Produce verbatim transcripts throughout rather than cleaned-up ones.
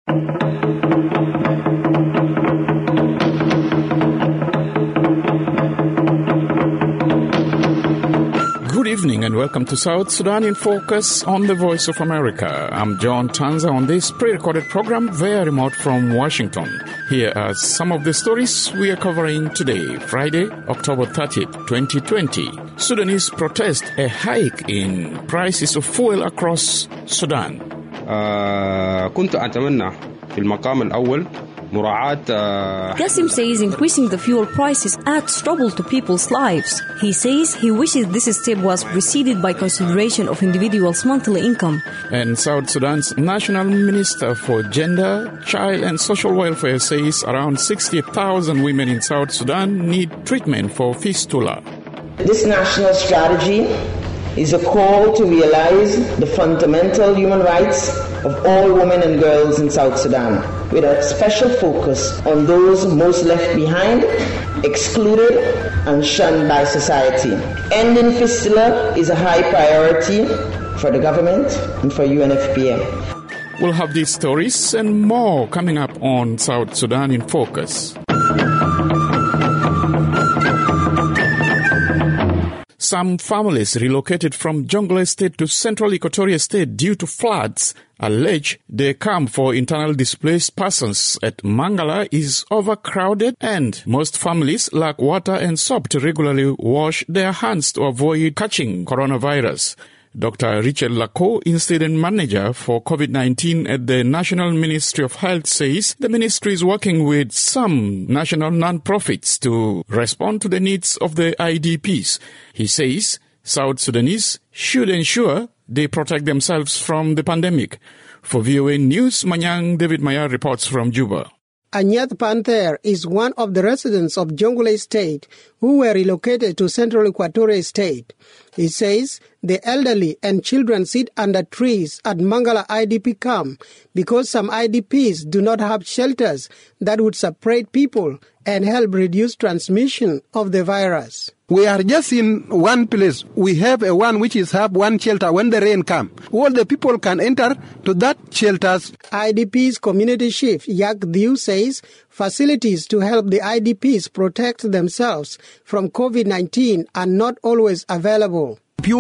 Good evening and welcome to South Sudan in Focus on the Voice of America. I'm John Tanza on this pre-recorded program via remote from Washington. Here are some of the stories we are covering today, Friday, October thirtieth, twenty twenty. Sudanese protest a hike in prices of fuel across Sudan. كنت أتمنى في المقام الأول Qasim says increasing the fuel prices adds trouble to people's lives. He says he wishes this step was preceded by consideration of individuals' monthly income. And South Sudan's National Minister for Gender, Child and Social Welfare says around sixty thousand women in South Sudan need treatment for fistula. This national strategy is a call to realize the fundamental human rights of all women and girls in South Sudan, with a special focus on those most left behind, excluded, and shunned by society. Ending fistula is a high priority for the government and for U N F P A. We'll have these stories and more coming up on South Sudan in Focus. Some families relocated from Jonglei State to Central Equatoria State due to floods allege the camp for internally displaced persons at Mangala is overcrowded and most families lack water and soap to regularly wash their hands to avoid catching coronavirus. Doctor Richard Lako, Incident Manager for COVID nineteen at the National Ministry of Health, says the ministry is working with some national non-profits to respond to the needs of the I D Ps. He says South Sudanese should ensure they protect themselves from the pandemic. For V O A News, Manyang David Maya reports from Juba. Anyat Panther is one of the residents of Jonglei State who were relocated to Central Equatoria State. He says the elderly and children sit under trees at Mangala I D P camp because some I D Ps do not have shelters that would separate people and help reduce transmission of the virus. We are just in one place. We have a one which is have one shelter when the rain comes. All the people can enter to that shelters. I D P's community chief Yak Diu says facilities to help the I D Ps protect themselves from COVID nineteen are not always available. We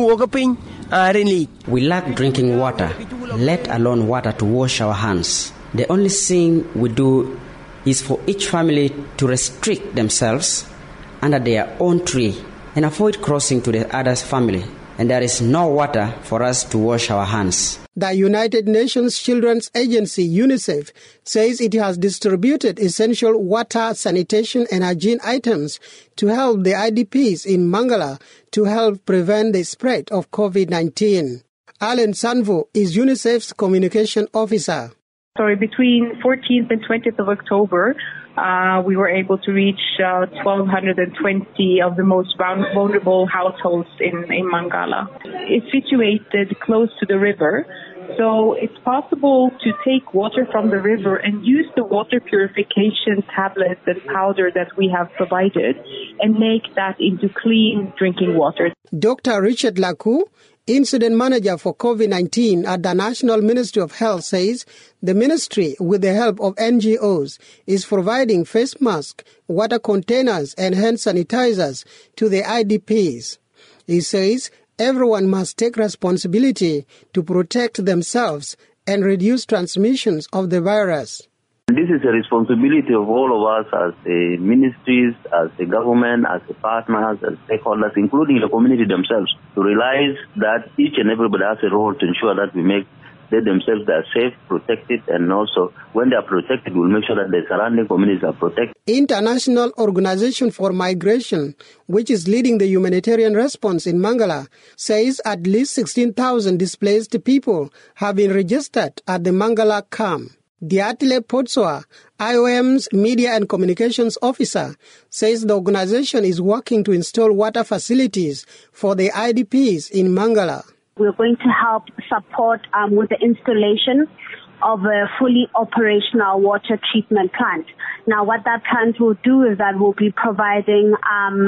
lack drinking water, let alone water to wash our hands. The only thing we do is for each family to restrict themselves under their own tree and avoid crossing to the other's family. And there is no water for us to wash our hands. The United Nations Children's Agency, UNICEF, says it has distributed essential water, sanitation and hygiene items to help the I D Ps in Mangala to help prevent the spread of COVID nineteen. Alan Sanvo is UNICEF's communication officer. So between fourteenth and twentieth of October, uh, we were able to reach uh, one thousand two hundred twenty of the most vulnerable households in, in Mangala. It's situated close to the river, so it's possible to take water from the river and use the water purification tablets and powder that we have provided and make that into clean drinking water. Doctor Richard Laku, Incident Manager for COVID nineteen at the National Ministry of Health, says the ministry, with the help of N G Os, is providing face masks, water containers and hand sanitizers to the I D Ps. He says everyone must take responsibility to protect themselves and reduce transmissions of the virus. This is a responsibility of all of us as the ministries, as the government, as the partners, as stakeholders, including the community themselves, to realize that each and everybody has a role to ensure that we make they themselves they are safe, protected, and also when they are protected, we'll make sure that the surrounding communities are protected. International Organization for Migration, which is leading the humanitarian response in Mangala, says at least sixteen thousand displaced people have been registered at the Mangala camp. Diatile Potswa, I O M's Media and Communications Officer, says the organization is working to install water facilities for the I D Ps in Mangala. We're going to help support um, with the installation of a fully operational water treatment plant. Now, what that plant will do is that we'll be providing um,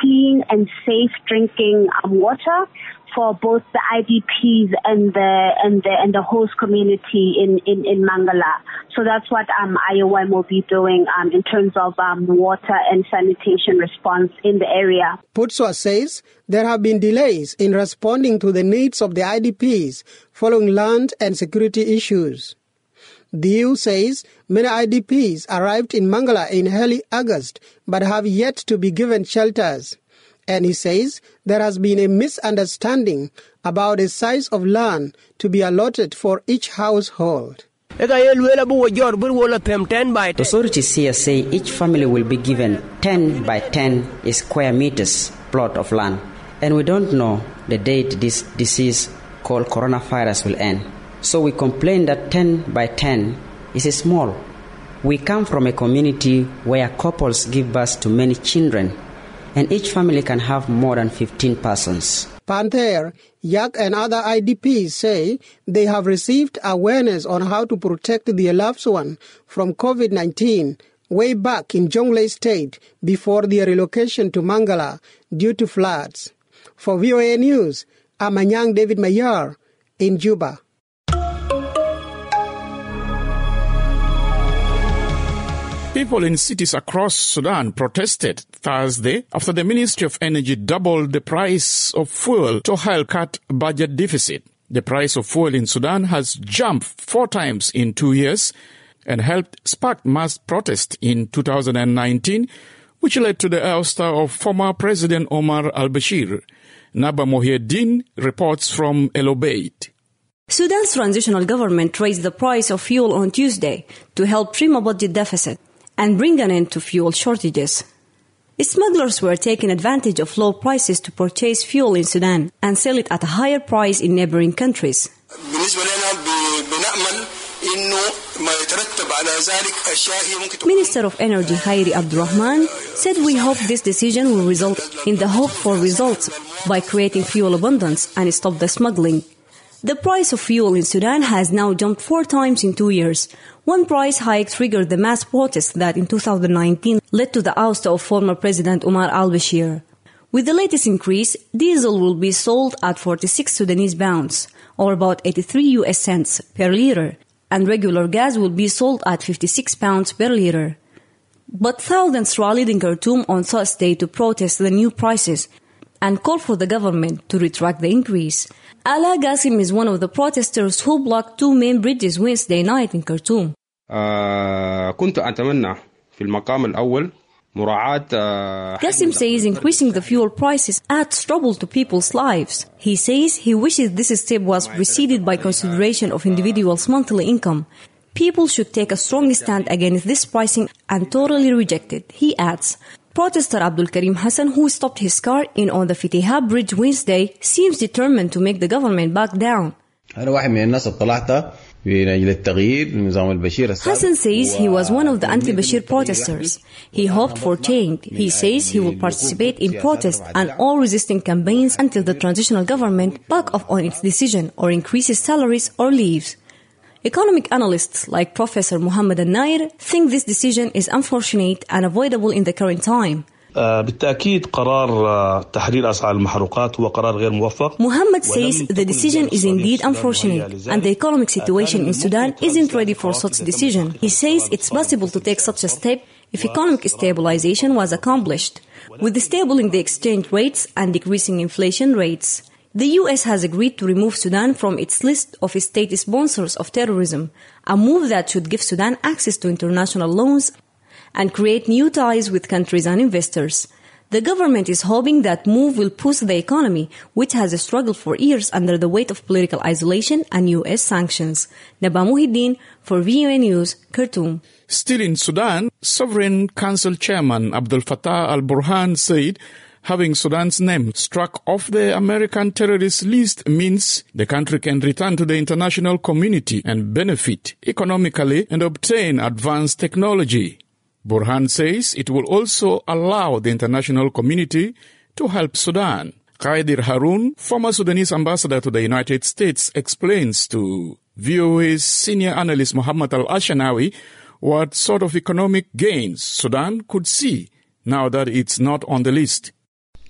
clean and safe drinking um, water for both the I D Ps and the and the and the host community in, in, in Mangala. So that's what um, I O M will be doing um, in terms of um, water and sanitation response in the area. Putswa says there have been delays in responding to the needs of the I D Ps following land and security issues. The E U says many I D Ps arrived in Mangala in early August but have yet to be given shelters. And he says there has been a misunderstanding about the size of land to be allotted for each household. Authorities here say each family will be given ten by ten square meters plot of land. And we don't know the date this disease called coronavirus will end. So we complain that ten by ten is small. We come from a community where couples give birth to many children, and each family can have more than fifteen persons. Panther, Yak and other I D Ps say they have received awareness on how to protect their loved one from COVID nineteen way back in Jonglei State before their relocation to Mangala due to floods. For V O A News, I'm Anyang David Mayar in Juba. People in cities across Sudan protested Thursday after the Ministry of Energy doubled the price of fuel to help cut budget deficit. The price of fuel in Sudan has jumped four times in two years and helped spark mass protest in two thousand nineteen, which led to the ouster of former President Omar al-Bashir. Naba Mohieddin reports from El Obeid. Sudan's transitional government raised the price of fuel on Tuesday to help trim a budget deficit and bring an end to fuel shortages. Smugglers were taking advantage of low prices to purchase fuel in Sudan and sell it at a higher price in neighboring countries. Minister of Energy Khairi Abdurrahman said we hope this decision will result in the hoped for results by creating fuel abundance and stop the smuggling. The price of fuel in Sudan has now jumped four times in two years. One price hike triggered the mass protests that in two thousand nineteen led to the ouster of former President Omar al-Bashir. With the latest increase, diesel will be sold at forty-six Sudanese pounds, or about eighty-three U S cents per liter, and regular gas will be sold at fifty-six pounds per liter. But thousands rallied in Khartoum on Thursday to protest the new prices and call for the government to retract the increase. Ala Qasim is one of the protesters who blocked two main bridges Wednesday night in Khartoum. كنت أتمنى في المقام الأول مراعاة Qasim says increasing the fuel prices adds trouble to people's lives. He says he wishes this step was preceded by consideration of individuals' monthly income. People should take a strong stand against this pricing and totally reject it, he adds. Protester Abdul Karim Hassan, who stopped his car in on the Fitiha Bridge Wednesday, seems determined to make the government back down. Hassan says he was one of the anti-Bashir protesters. He hoped for change. He says he will participate in protests and all resisting campaigns until the transitional government back off on its decision or increases salaries or leaves. Economic analysts like Professor Muhammad Al-Nair think this decision is unfortunate and avoidable in the current time. بالتأكيد قرار تحرير أسعار المحروقات هو قرار غير موفق. Muhammad says the decision is indeed unfortunate and the economic situation in Sudan isn't ready for such decision. He says it's possible to take such a step if economic stabilization was accomplished, with stabling the exchange rates and decreasing inflation rates. The U S has agreed to remove Sudan from its list of state sponsors of terrorism, a move that should give Sudan access to international loans and create new ties with countries and investors. The government is hoping that move will push the economy, which has struggled for years under the weight of political isolation and U S sanctions. Naba Muhyiddin for V O A News, Khartoum. Still in Sudan, Sovereign Council Chairman Abdel Fattah al-Burhan said having Sudan's name struck off the American terrorist list means the country can return to the international community and benefit economically and obtain advanced technology. Burhan says it will also allow the international community to help Sudan. Qadir Harun, former Sudanese ambassador to the United States, explains to V O A's senior analyst Muhammad Al-Ashanawi what sort of economic gains Sudan could see now that it's not on the list.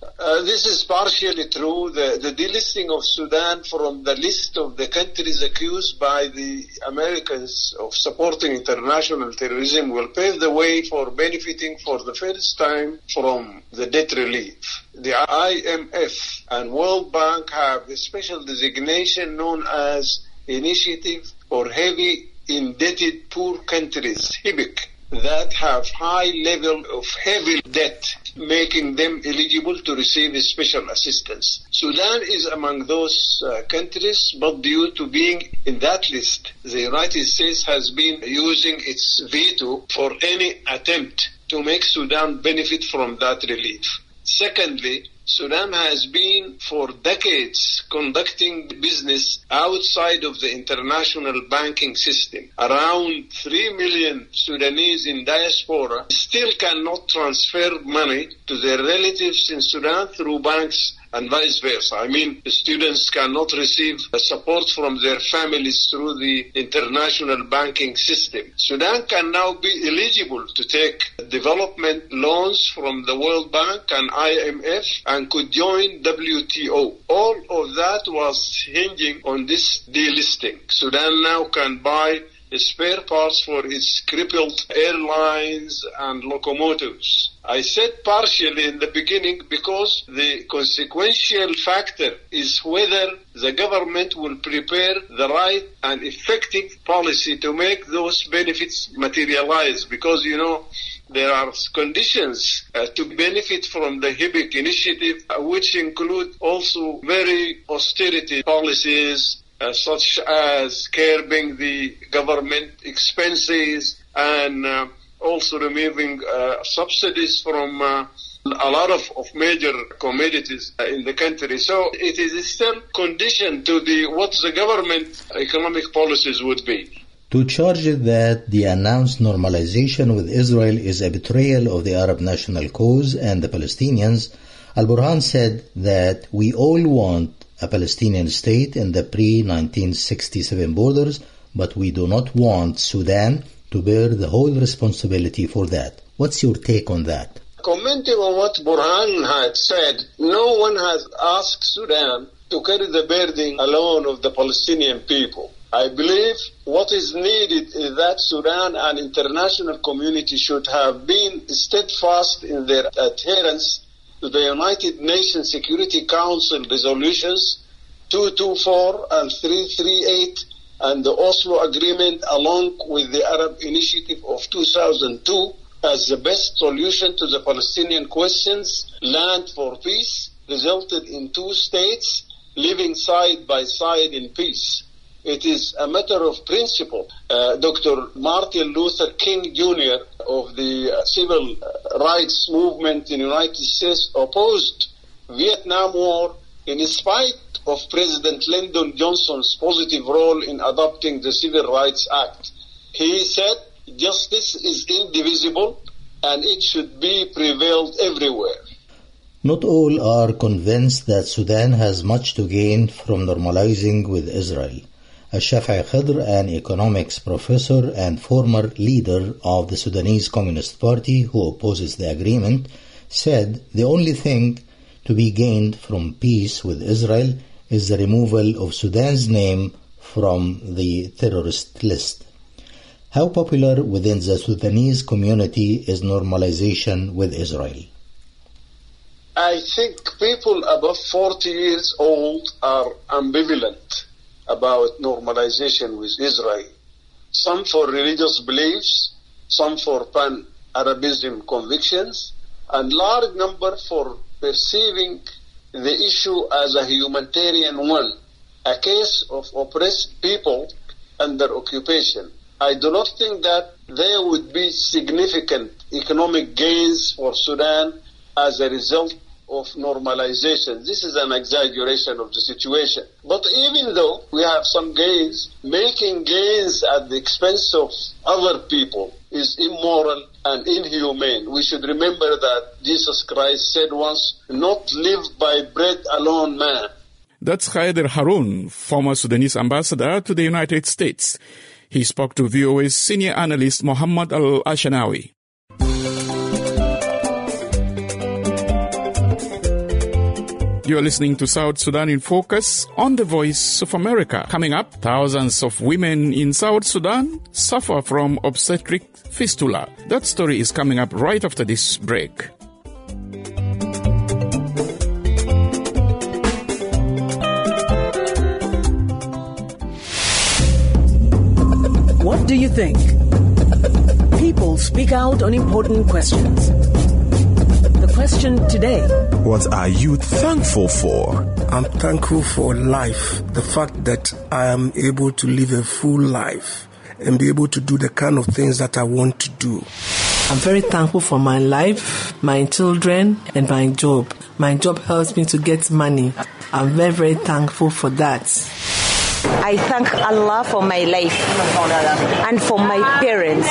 Uh, this is partially true. The, the delisting of Sudan from the list of the countries accused by the Americans of supporting international terrorism will pave the way for benefiting for the first time from the debt relief. The I M F and World Bank have a special designation known as Initiative for Heavy Indebted Poor Countries, H I B C, that have high level of heavy debt, making them eligible to receive special assistance. Sudan is among those uh, countries, but due to being in that list, the United States has been using its veto for any attempt to make Sudan benefit from that relief. Secondly, Sudan has been for decades conducting business outside of the international banking system. Around three million Sudanese in diaspora still cannot transfer money to their relatives in Sudan through banks and vice versa. I mean, the students cannot receive support from their families through the international banking system. Sudan can now be eligible to take development loans from the World Bank and I M F and could join W T O. All of that was hinging on this delisting. Sudan now can buy spare parts for its crippled airlines and locomotives. I said partially in the beginning because the consequential factor is whether the government will prepare the right and effective policy to make those benefits materialize, because, you know, there are conditions uh, to benefit from the H I B C initiative, uh, which include also very austerity policies, Uh, such as curbing the government expenses and uh, also removing uh, subsidies from uh, a lot of, of major commodities uh, in the country. So it is still conditioned to the what the government economic policies would be. To charge that the announced normalization with Israel is a betrayal of the Arab national cause and the Palestinians, Al-Burhan said that we all want a Palestinian state in the pre nineteen sixty-seven borders, but we do not want Sudan to bear the whole responsibility for that. What's your take on that? Commenting on what Burhan had said, no one has asked Sudan to carry the burden alone of the Palestinian people. I believe what is needed is that Sudan and international community should have been steadfast in their adherence to the United Nations Security Council resolutions two two four and three three eight and the Oslo Agreement, along with the Arab Initiative of two thousand two, as the best solution to the Palestinian questions. Land for peace resulted in two states living side by side in peace. It is a matter of principle. Uh, Doctor Martin Luther King Junior of the uh, civil rights movement in the United States opposed Vietnam War in spite of President Lyndon Johnson's positive role in adopting the Civil Rights Act. He said justice is indivisible and it should be prevailed everywhere. Not all are convinced that Sudan has much to gain from normalizing with Israel. Al-Shafi'i Khidr, an economics professor and former leader of the Sudanese Communist Party who opposes the agreement, said the only thing to be gained from peace with Israel is the removal of Sudan's name from the terrorist list. How popular within the Sudanese community is normalization with Israel? I think people above forty years old are ambivalent about normalization with Israel. Some for religious beliefs, some for pan-Arabism convictions, and large number for perceiving the issue as a humanitarian one, a case of oppressed people under occupation. I do not think that there would be significant economic gains for Sudan as a result of normalization. This is an exaggeration of the situation. But even though we have some gains, making gains at the expense of other people is immoral and inhumane. We should remember that Jesus Christ said once, "Not live by bread alone, man." That's Haider Haroun, former Sudanese ambassador to the United States. He spoke to V O A's senior analyst Mohammed Al-Ashanawi. You are listening to South Sudan in Focus on the Voice of America. Coming up, thousands of women in South Sudan suffer from obstetric fistula. That story is coming up right after this break. What do you think? People speak out on important questions. The question today: what are you thankful for? I'm thankful for life. The fact that I am able to live a full life and be able to do the kind of things that I want to do. I'm very thankful for my life, my children, and my job. My job helps me to get money. I'm very, very thankful for that. I thank Allah for my life and for my parents.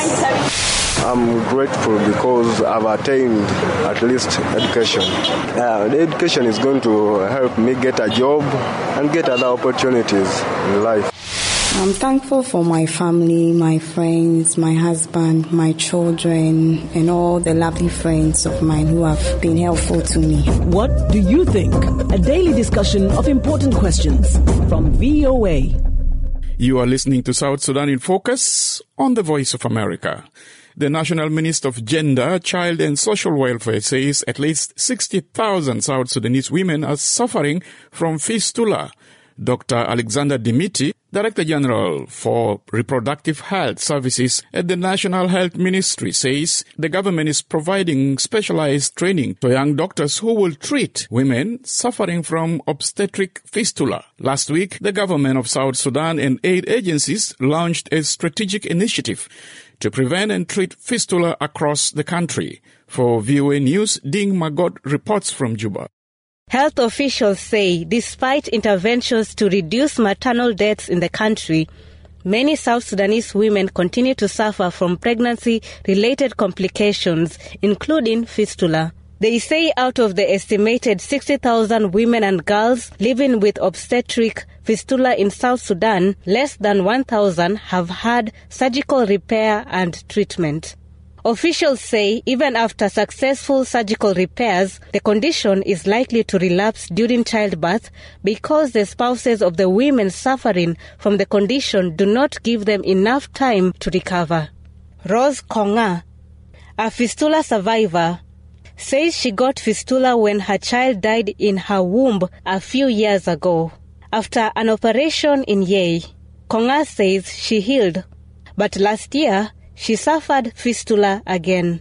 I'm grateful because I've attained at least education. Uh, the education is going to help me get a job and get other opportunities in life. I'm thankful for my family, my friends, my husband, my children, and all the lovely friends of mine who have been helpful to me. What do you think? A daily discussion of important questions from V O A. You are listening to South Sudan in Focus on the Voice of America. The National Minister of Gender, Child and Social Welfare says at least sixty thousand South Sudanese women are suffering from fistula. Doctor Alexander Dimiti, Director General for Reproductive Health Services at the National Health Ministry, says the government is providing specialized training to young doctors who will treat women suffering from obstetric fistula. Last week, the government of South Sudan and aid agencies launched a strategic initiative to prevent and treat fistula across the country. For V O A News, Ding Magot reports from Juba. Health officials say despite interventions to reduce maternal deaths in the country, many South Sudanese women continue to suffer from pregnancy-related complications, including fistula. They say out of the estimated sixty thousand women and girls living with obstetric fistula in South Sudan, less than one thousand have had surgical repair and treatment. Officials say even after successful surgical repairs, the condition is likely to relapse during childbirth because the spouses of the women suffering from the condition do not give them enough time to recover. Rose Konga, a fistula survivor, says she got fistula when her child died in her womb a few years ago. After an operation in Yei, Konga says she healed, but last year, she suffered fistula again.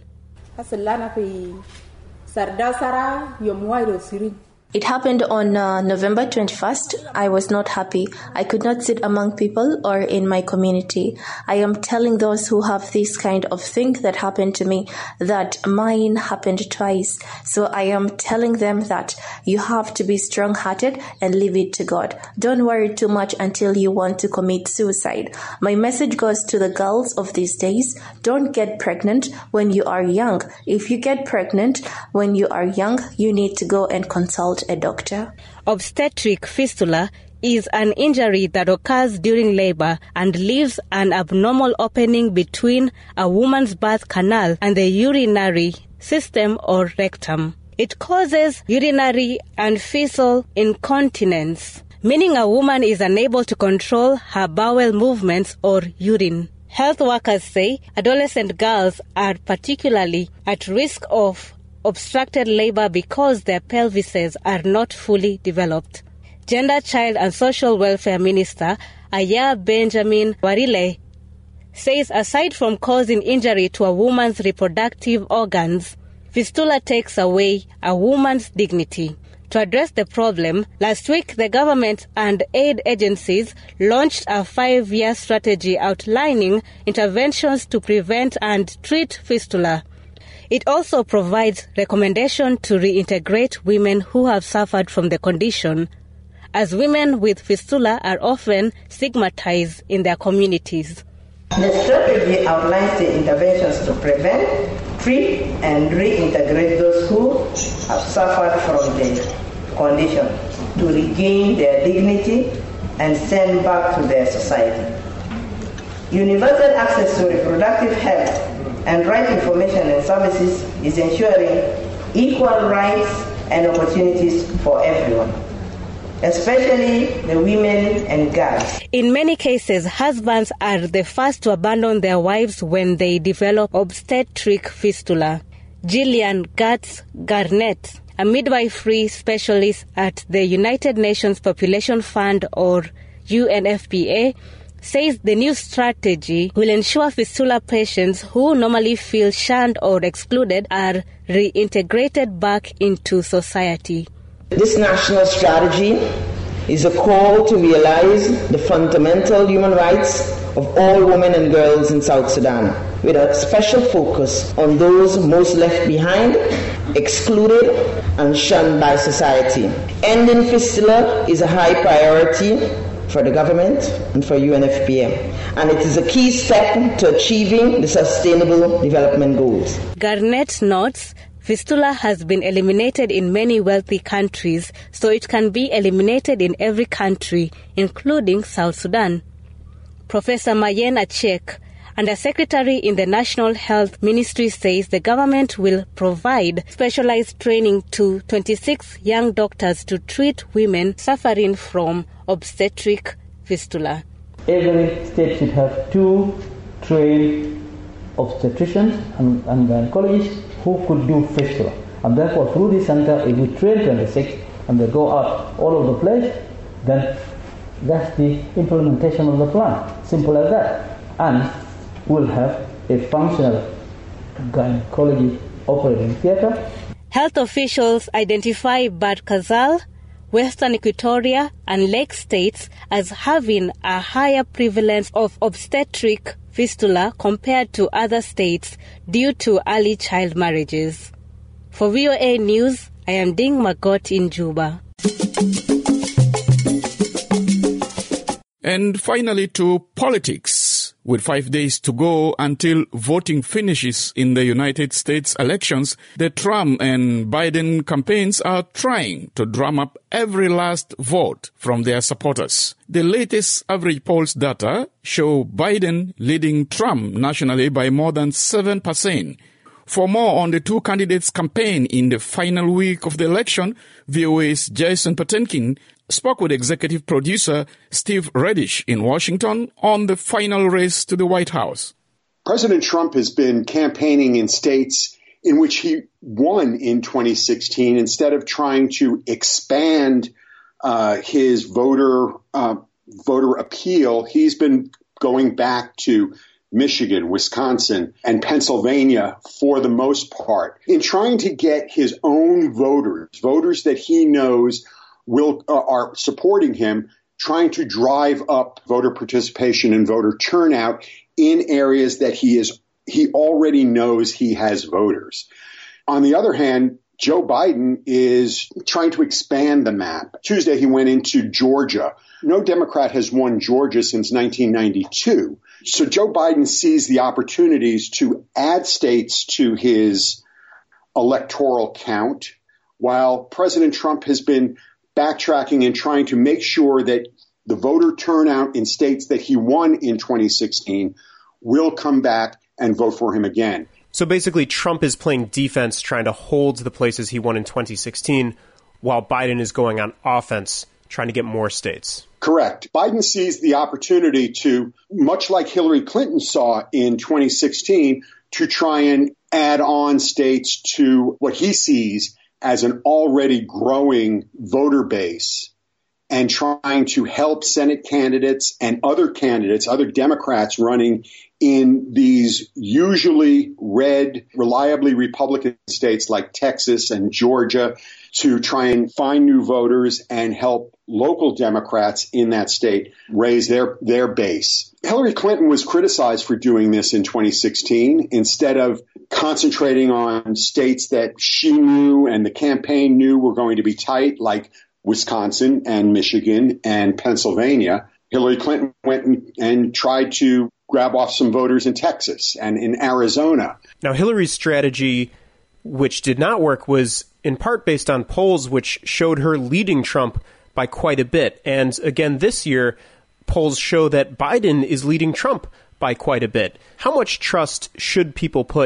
It happened on uh, November twenty-first. I was not happy. I could not sit among people or in my community. I am telling those who have this kind of thing that happened to me that mine happened twice. So I am telling them that you have to be strong-hearted and leave it to God. Don't worry too much until you want to commit suicide. My message goes to the girls of these days. Don't get pregnant when you are young. If you get pregnant when you are young, you need to go and consult a doctor. Obstetric fistula is an injury that occurs during labor and leaves an abnormal opening between a woman's birth canal and the urinary system or rectum. It causes urinary and fecal incontinence, meaning a woman is unable to control her bowel movements or urine. Health workers say adolescent girls are particularly at risk of obstructed labor because their pelvises are not fully developed. Gender, Child and Social Welfare Minister Aya Benjamin Warile says aside from causing injury to a woman's reproductive organs, fistula takes away a woman's dignity. To address the problem, last week the government and aid agencies launched a five-year strategy outlining interventions to prevent and treat fistula. It also provides recommendations to reintegrate women who have suffered from the condition, as women with fistula are often stigmatized in their communities. The strategy outlines the interventions to prevent, treat, and reintegrate those who have suffered from the condition to regain their dignity and send back to their society. Universal access to reproductive health and right information and services is ensuring equal rights and opportunities for everyone, especially the women and girls. In many cases, husbands are the first to abandon their wives when they develop obstetric fistula. Gillian Gatz Garnett, a midwifery specialist at the United Nations Population Fund, or U N F P A, says the new strategy will ensure fistula patients who normally feel shunned or excluded are reintegrated back into society. This national strategy is a call to realize the fundamental human rights of all women and girls in South Sudan, with a special focus on those most left behind, excluded, and shunned by society. Ending fistula is a high priority for the government and for U N F P A, and it is a key step to achieving the Sustainable Development Goals. Garnett notes fistula has been eliminated in many wealthy countries, so it can be eliminated in every country, including South Sudan. Professor Mayen Achek, Undersecretary in the National Health Ministry, says the government will provide specialized training to twenty-six young doctors to treat women suffering from obstetric fistula. Every state should have two trained obstetricians and, and gynecologists who could do fistula. And therefore, through this center, if we train twenty-six and they go out all over the place, then that's the implementation of the plan. Simple as that. And we'll have a functional gynecology operating theater. Health officials identify Bad Kazal, Western Equatoria, and Lake states as having a higher prevalence of obstetric fistula compared to other states due to early child marriages. For V O A News, I am Ding Magot in Juba. And finally to politics. With five days to go until voting finishes in the United States elections, the Trump and Biden campaigns are trying to drum up every last vote from their supporters. The latest average polls data show Biden leading Trump nationally by more than seven percent. For more on the two candidates' campaign in the final week of the election, V O A's Jason Patenkin spoke with executive producer Steve Reddish in Washington on the final race to the White House. President Trump has been campaigning in states in which he won in twenty sixteen instead of trying to expand uh, his voter uh, voter appeal. He's been going back to Michigan, Wisconsin, and Pennsylvania for the most part in trying to get his own voters, voters that he knows will uh, are supporting him, trying to drive up voter participation and voter turnout in areas that he is he already knows he has voters. On the other hand, Joe Biden is trying to expand the map. Tuesday, he went into Georgia. No Democrat has won Georgia since nineteen ninety-two. So Joe Biden sees the opportunities to add states to his electoral count, while President Trump has been backtracking and trying to make sure that the voter turnout in states that he won in twenty sixteen will come back and vote for him again. So basically, Trump is playing defense, trying to hold the places he won in twenty sixteen, while Biden is going on offense, trying to get more states. Correct. Biden sees the opportunity to, much like Hillary Clinton saw in twenty sixteen, to try and add on states to what he sees as an already growing voter base, and trying to help Senate candidates and other candidates, other Democrats running in these usually red, reliably Republican states like Texas and Georgia, to try and find new voters and help local Democrats in that state raise their, their base. Hillary Clinton was criticized for doing this in twenty sixteen instead of concentrating on states that she knew and the campaign knew were going to be tight, like Wisconsin and Michigan and Pennsylvania. Hillary Clinton went and, and tried to grab off some voters in Texas and in Arizona. Now, Hillary's strategy, which did not work, was in part based on polls which showed her leading Trump by quite a bit. And again, this year, polls show that Biden is leading Trump by quite a bit. How much trust should people put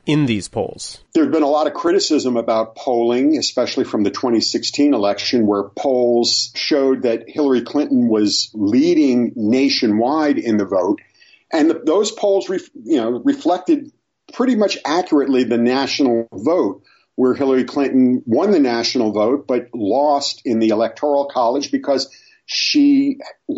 in these polls? There's been a lot of criticism about polling, especially from the twenty sixteen election, where polls showed that Hillary Clinton was leading nationwide in the vote. And the, those polls, ref, you know, reflected pretty much accurately the national vote, where Hillary Clinton won the national vote but lost in the Electoral College because she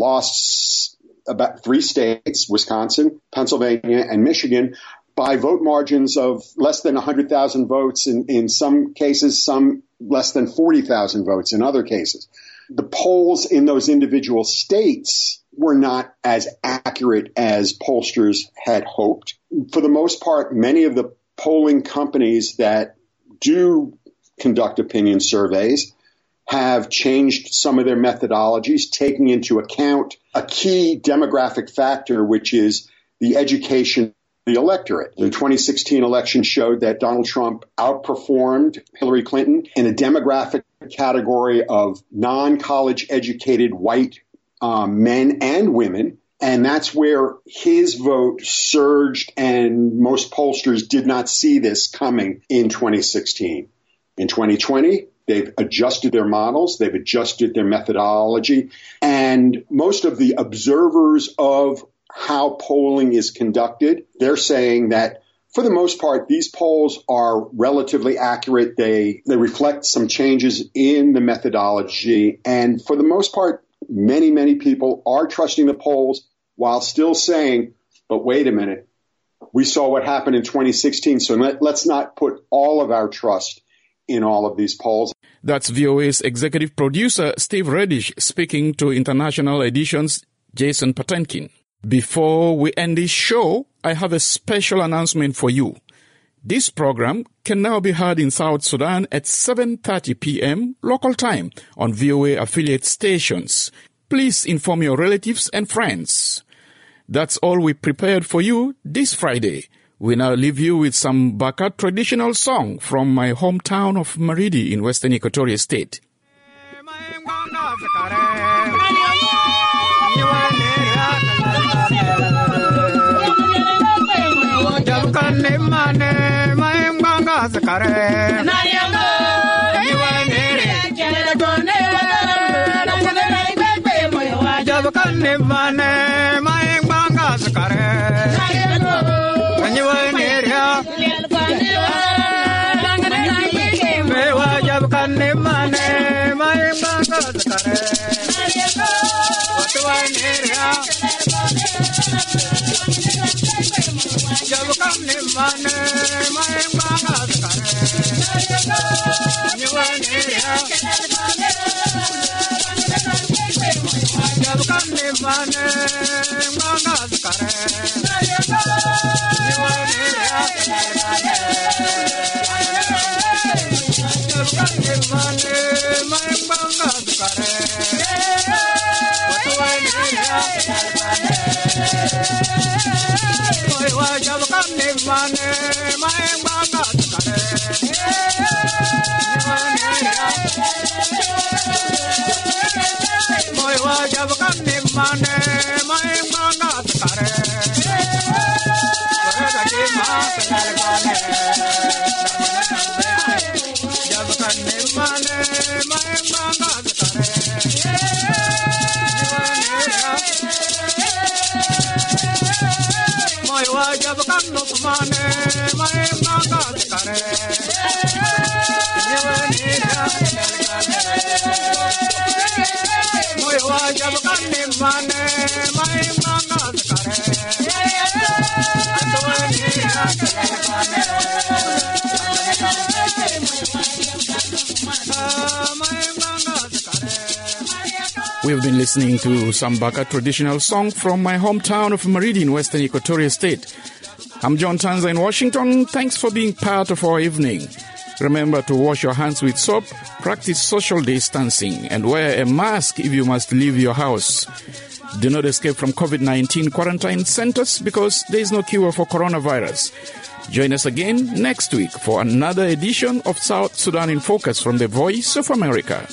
lost about three states, Wisconsin, Pennsylvania, and Michigan, by vote margins of less than one hundred thousand votes in, in some cases, some less than forty thousand votes in other cases. The polls in those individual states were not as accurate as pollsters had hoped. For the most part, many of the polling companies that do conduct opinion surveys have changed some of their methodologies, taking into account a key demographic factor, which is the education of the electorate. The twenty sixteen election showed that Donald Trump outperformed Hillary Clinton in a demographic category of non-college educated white um, men and women. And that's where his vote surged, and most pollsters did not see this coming in twenty sixteen. In twenty twenty, they've adjusted their models, they've adjusted their methodology, and most of the observers of how polling is conducted, they're saying that for the most part, these polls are relatively accurate. They, they reflect some changes in the methodology, and for the most part, many, many people are trusting the polls while still saying, but wait a minute, we saw what happened in twenty sixteen, so let, let's not put all of our trust in all of these polls. That's V O A's executive producer, Steve Reddish, speaking to International Edition's Jason Patenkin. Before we end this show, I have a special announcement for you. This program can now be heard in South Sudan at seven thirty p.m. local time on V O A affiliate stations. Please inform your relatives and friends. That's all we prepared for you this Friday. We now leave you with some Baka traditional song from my hometown of Maridi in Western Equatoria State. We've been listening to some Baka traditional song from my hometown of Maridi in Western Equatoria State. I'm John Tanza in Washington. Thanks for being part of our evening. Remember to wash your hands with soap, practice social distancing, and wear a mask if you must leave your house. Do not escape from COVID nineteen quarantine centers because there is no cure for coronavirus. Join us again next week for another edition of South Sudan in Focus from the Voice of America.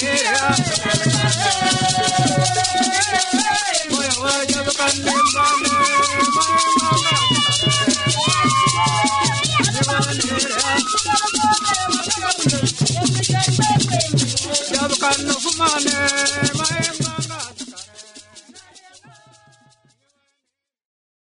Bye.